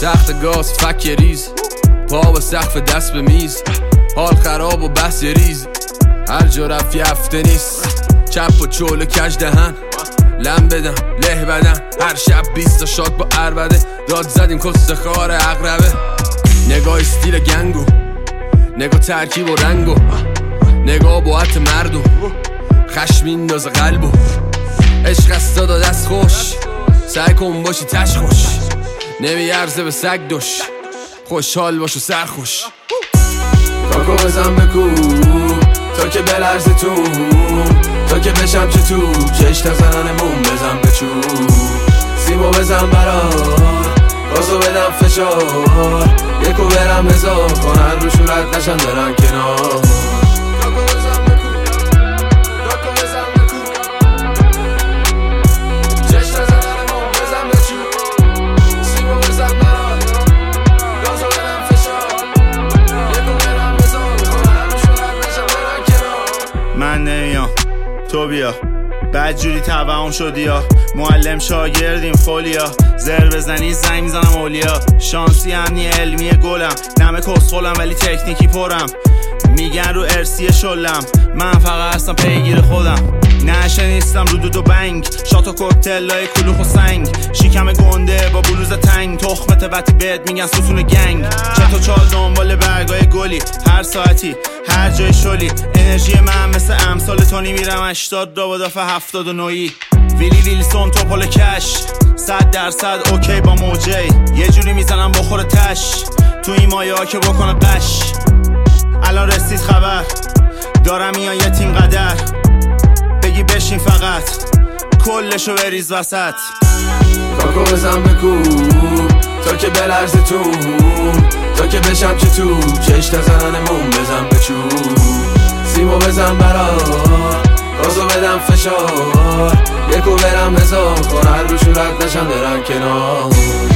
تخت گاز فک ریز، پا به سقف دست به میز، حال خراب و بس ریز، هر جا رفت یه هفته نیست، چپ و چول و کج دهن، لم بدم له بدم، هر شب 20 تا شاد با عربده، داد زدیم کست خار اقربه، نگاه استیل گنگو، نگاه ترکیب و رنگو، نگاه باعت مردم، خشم میندازه قلبو، عشق است دادا دست خوش، سعی کن باشی تش خوش، نمیارزه به سگ دوش، خوشحال باش و سرخوش. کاکو بزن بکو تا که بلرزه تو، تا که بشم چه تو چش نزنمون، بزن به چوب سیمو بزن برار، گازو بدم فشار، یکو برم هزار کنن رو شورت نشن برن کنار. کاکو بزن بکو، کاکو بزن بکو، چش نزنمون، بزن به چوب سیمو بزن برار، گازو بدم فشار، یکو برم هزار کنن رو شورت نشن برن کنار. من نمیام تو بیا، بدجوری توهم شدی یا معلم شاگردیم فولیا، زر بزنی زنگ میزنم اولیا، شانسی امنی علمی گلم، نمه کسخولم ولی تکنیکی پرم، میگن رو ارسی شلم، من فقط هستم پیگیر خودم، نشه نیستم رو دود و بنگ، شات و کوکتلای کلوخ و سنگ، شیکم گنده با بلوز تنگ، تخمت وقتی بهت میگن ستون گنگ، چت و چال دنبال برگای گلی، هر ساعتی هر جای شلی، انرژی من مثل امثال تونی، میرم 80 را با دافع 79، ویلی ویلسون توپل کش 100% اوکی با موجی، یه جوری میزنم بخور تش، تو این مایه ها که بکنه قش، الان رسید خبر دارم میان یه تیم قدر، بگی بشین فقط کلشو بریز وسط. کاکو بزن بکو تا که بلرزه تو، تا که بشم چه تو چش نزنمون، بزن به چوب سیمو بزن برار، گازو بدم فشار، یکو برم هزار کنن رو شورت نشن برن کنار.